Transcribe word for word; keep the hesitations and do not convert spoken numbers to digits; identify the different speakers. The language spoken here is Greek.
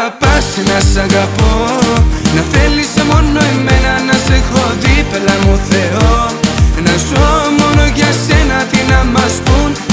Speaker 1: αγαπάς, να σ' αγαπώ, να θέλεις μόνο εμένα, να σε έχω δίπλα μου Θεό. Να ζω μόνο για σένα, τι να μας πουν